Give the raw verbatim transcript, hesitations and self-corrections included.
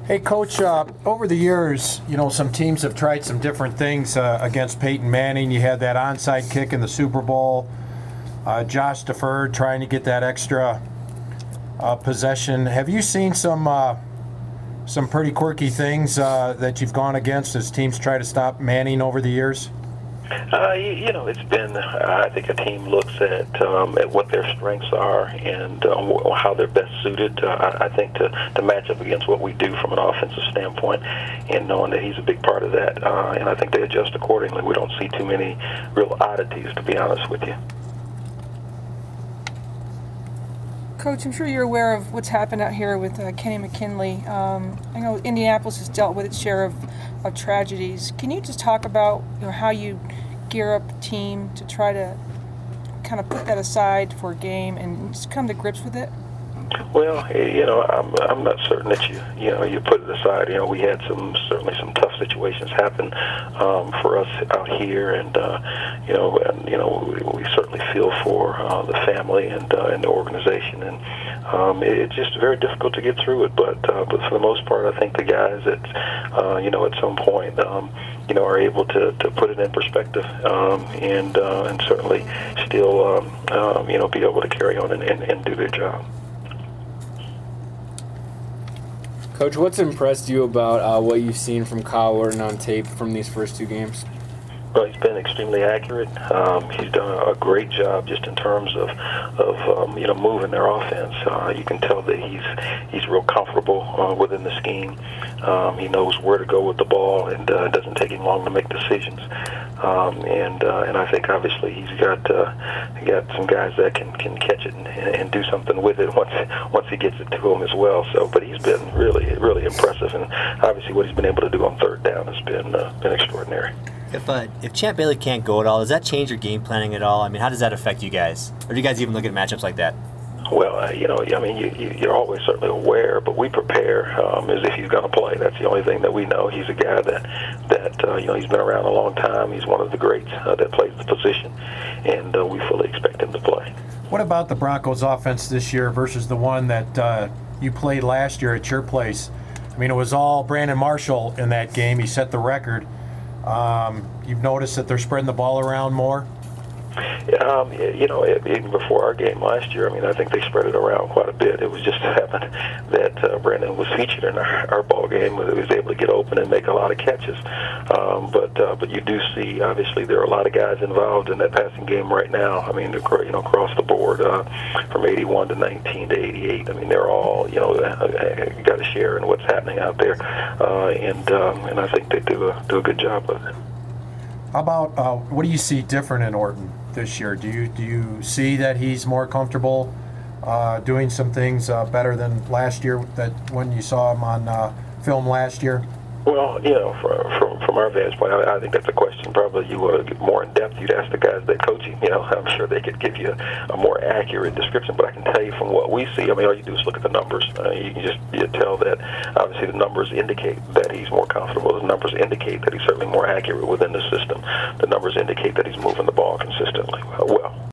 Hey, Coach, uh, over the years, you know, some teams have tried some different things uh, against Peyton Manning. You had that onside kick in the Super Bowl. Uh, Josh deferred, trying to get that extra uh, possession. Have you seen some uh, some pretty quirky things uh, that you've gone against as teams try to stop Manning over the years? Uh, you, you know, it's been, uh, I think a team looks at um, at what their strengths are and um, how they're best suited, uh, I, I think, to, to match up against what we do from an offensive standpoint, and knowing that he's a big part of that. Uh, and I think they adjust accordingly. We don't see too many real oddities, to be honest with you. Coach, I'm sure you're aware of what's happened out here with uh, Kenny McKinley. Um, I know Indianapolis has dealt with its share of, of tragedies. Can you just talk about, you know, how you gear up the team to try to kind of put that aside for a game and just come to grips with it? Well, you know, I'm I'm not certain that you you know you put it aside. You know, we had some certainly some tough situations happen um, for us out here, and uh, you know, and you know, we, we certainly feel for uh, the family and uh, and the organization, and um, it, it's just very difficult to get through it. But uh, but for the most part, I think the guys that uh, you know at some point um, you know are able to, to put it in perspective, um, and uh, and certainly still um, um, you know be able to carry on and, and, and do their job. Coach, what's impressed you about uh, what you've seen from Kyle Orton on tape from these first two games? Well, he's been extremely accurate. Um, he's done a great job just in terms of, of um, you know, moving their offense. Uh, you can tell that he's he's real comfortable uh, within the scheme. Um, he knows where to go with the ball, and uh, it doesn't take him long to make decisions. Um, and uh, and I think obviously he's got uh, he got some guys that can, can catch it and, and do something with it once once he gets it to him as well. So, but he's been really really impressive, and obviously what he's been able to do on third down has been uh, been extraordinary. If uh, if Champ Bailey can't go at all, does that change your game planning at all? I mean, how does that affect you guys? Or do you guys even look at matchups like that? Well, uh, you know, I mean, you, you, you're always certainly aware, but we prepare um, as if he's going to play. That's the only thing that we know. He's a guy that, that uh, you know, he's been around a long time. He's one of the greats uh, that plays the position, and uh, we fully expect him to play. What about the Broncos' offense this year versus the one that uh, you played last year at your place? I mean, it was all Brandon Marshall in that game. He set the record. Um, you've noticed that they're spreading the ball around more? Um, you know, even before our game last year, I mean, I think they spread it around quite a bit. It was just happened that uh, Brandon was featured in our, our ball game, where he was able to get open and make a lot of catches. Um, but uh, but you do see, obviously, there are a lot of guys involved in that passing game right now. I mean, you know, across the board, uh, from eighty-one to nineteen to eighty-eight. I mean, they're all, you know, got a share in what's happening out there, uh, and um, and I think they do a do a good job of it. How about uh, what do you see different in Orton this year? Do you do you see that he's more comfortable uh, doing some things uh, better than last year? That when you saw him on uh, film last year? Well, you know, from from, from our vantage point, I, I think that's a question probably you want to get more in depth. You'd ask the guys that coach him. You know, I'm sure they could give you a, a more accurate description. But I can tell you from what we see. I mean, all you do is look at the numbers. Uh, you can just you tell that obviously the numbers indicate that he's more comfortable. The numbers indicate that he's certainly more accurate within the system. The numbers indicate that he's moving the ball consistently well.